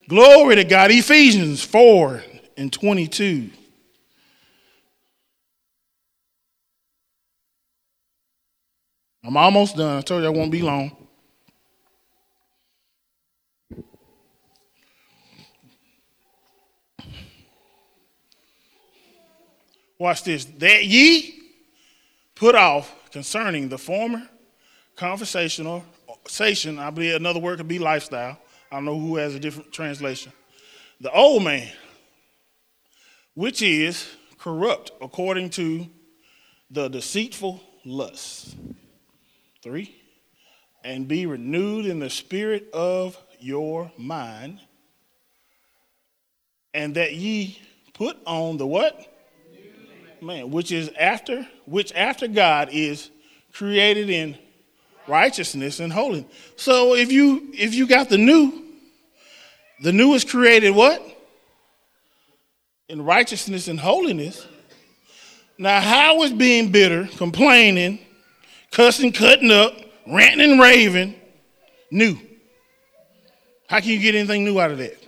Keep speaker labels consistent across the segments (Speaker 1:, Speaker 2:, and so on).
Speaker 1: Glory to God. Ephesians 4:22. I'm almost done. I told you I won't be long. Watch this. That ye put off concerning the former conversation, I believe another word could be lifestyle. I don't know who has a different translation. The old man, which is corrupt according to the deceitful lusts. 3, and be renewed in the spirit of your mind, and that ye put on the what? Man, which after God is created in righteousness and holiness. So if you got the new is created what? In righteousness and holiness. Now how is being bitter, complaining, cussing, cutting up, ranting and raving new? How can you get anything new out of that?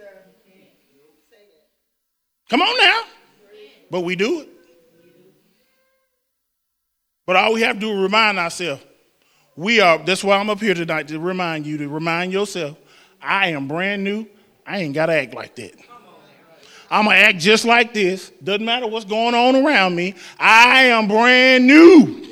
Speaker 1: Come on now. But we do it. But all we have to do is remind ourselves. That's why I'm up here tonight, to remind you, to remind yourself, I am brand new. I ain't got to act like that. I'm going to act just like this. Doesn't matter what's going on around me. I am brand new.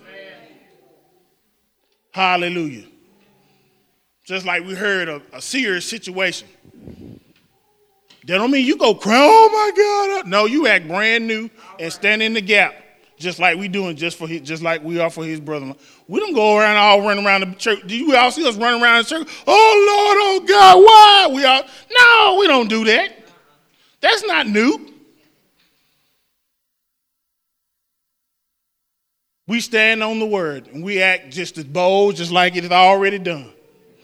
Speaker 1: Hallelujah. Just like we heard a serious situation. That don't mean you go cry, oh my God. No, you act brand new and stand in the gap. Just like we doing, just like we are for his brother. We don't go around all running around the church. Do you all see us running around the church? Oh Lord, oh God, why? No, we don't do that. That's not new. We stand on the word and we act just as bold, just like it is already done.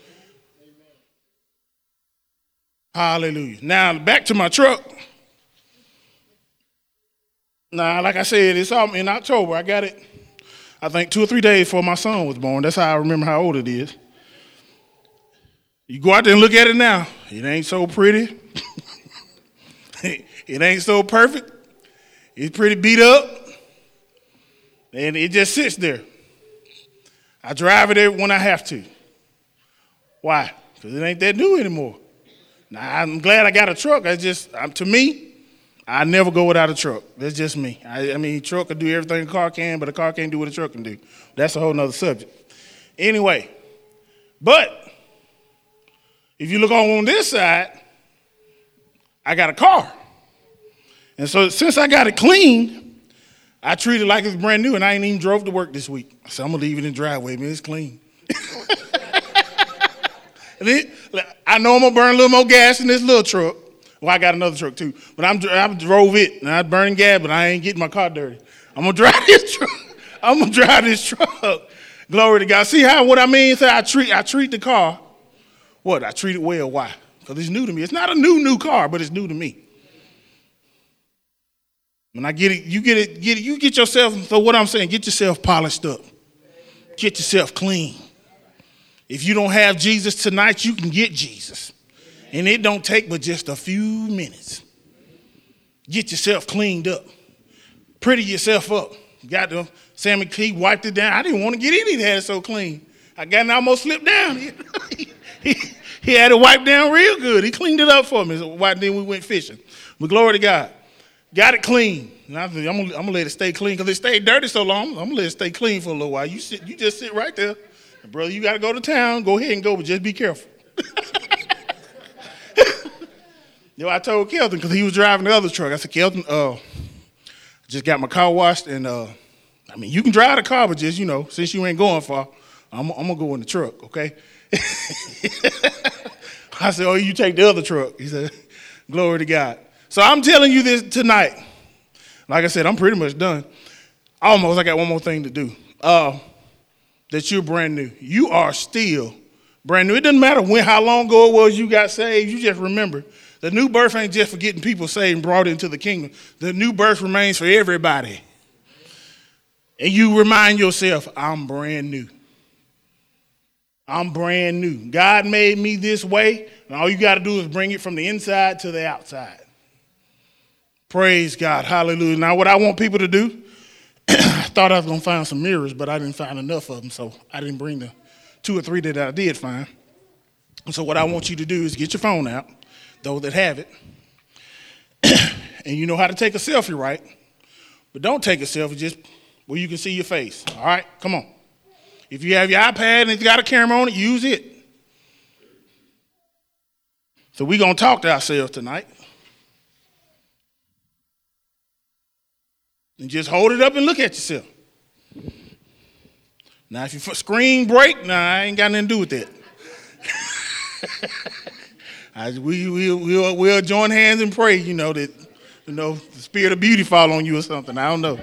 Speaker 1: Hallelujah. Now back to my truck. Now, like I said, it's in October. I got it, I think, 2 or 3 days before my son was born. That's how I remember how old it is. You go out there and look at it now. It ain't so pretty. It ain't so perfect. It's pretty beat up. And it just sits there. I drive it when I have to. Why? Because it ain't that new anymore. Now, I'm glad I got a truck. To me, I never go without a truck. That's just me. I mean, a truck can do everything a car can, but a car can't do what a truck can do. That's a whole nother subject. Anyway, but if you look on this side, I got a car. And so since I got it clean, I treat it like it's brand new, and I ain't even drove to work this week. So I'm going to leave it in the driveway, man. It's clean. I know I'm going to burn a little more gas in this little truck. Well, I got another truck too, but I drove it and I burning gas, but I ain't getting my car dirty. I'm gonna drive this truck. I'm gonna drive this truck. Glory to God. See what I mean? So I treat the car. What? I treat it well. Why? Because it's new to me. It's not a new car, but it's new to me. When I get it, you get yourself. So what I'm saying, get yourself polished up. Get yourself clean. If you don't have Jesus tonight, you can get Jesus. And it don't take but just a few minutes. Get yourself cleaned up. Pretty yourself up. Got the Sammy Key wiped it down. I didn't want to get any that so clean. I got it almost slipped down. He had it wiped down real good. He cleaned it up for me. So then we went fishing. But glory to God. Got it clean. And I'm gonna let it stay clean because it stayed dirty so long. I'm gonna let it stay clean for a little while. You just sit right there. And brother, you gotta go to town. Go ahead and go, but just be careful. I told Kelton because he was driving the other truck. I said, Kelton, just got my car washed, and you can drive the car, but just since you ain't going far, I'm gonna go in the truck, okay? I said, oh, you take the other truck. He said, glory to God. So I'm telling you this tonight. Like I said, I'm pretty much done. Almost. I got one more thing to do. That you're brand new. You are still brand new. It doesn't matter how long ago it was you got saved. You just remember. The new birth ain't just for getting people saved and brought into the kingdom. The new birth remains for everybody. And you remind yourself, I'm brand new. I'm brand new. God made me this way, and all you got to do is bring it from the inside to the outside. Praise God. Hallelujah. Now, what I want people to do, I thought I was going to find some mirrors, but I didn't find enough of them, so I didn't bring the 2 or 3 that I did find. And so what I want you to do is get your phone out, those that have it, and you know how to take a selfie, right? But don't take a selfie just where you can see your face. All right? Come on. If you have your iPad and it's got a camera on it, use it. So we're going to talk to ourselves tonight. And just hold it up and look at yourself. Now, if your screen break, I ain't got nothing to do with that. We'll join hands and pray, that the spirit of beauty fall on you or something. I don't know.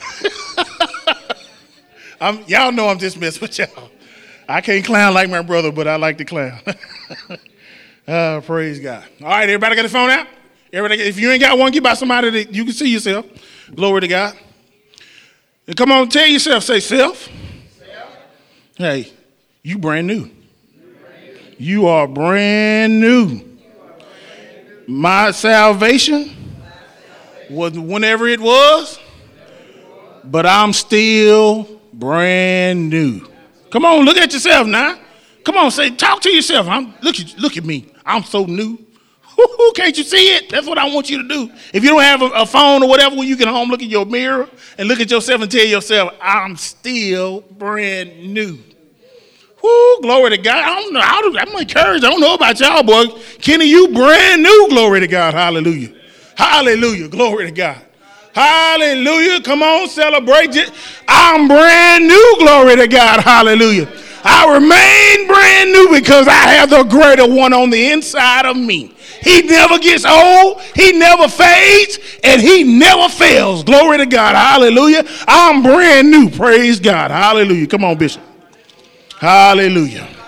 Speaker 1: Y'all know I'm just messing with y'all. I can't clown like my brother, but I like to clown. Praise God. All right, everybody got the phone out? Everybody, if you ain't got one, get by somebody that you can see yourself. Glory to God. And come on, tell yourself, say, self. Hey, you brand new. You are brand new. My salvation was whenever it was, but I'm still brand new. Come on, look at yourself now. Come on, talk to yourself. Look at me. I'm so new. Can't you see it? That's what I want you to do. If you don't have a phone or whatever, when you get home, look at your mirror and look at yourself and tell yourself, I'm still brand new. Woo, glory to God. I don't know. I'm encouraged. I don't know about y'all, boy. Kenny, you brand new. Glory to God. Hallelujah. Hallelujah. Glory to God. Hallelujah. Come on, celebrate it. I'm brand new. Glory to God. Hallelujah. I remain brand new because I have the greater one on the inside of me. He never gets old. He never fades. And he never fails. Glory to God. Hallelujah. I'm brand new. Praise God. Hallelujah. Come on, Bishop. Hallelujah.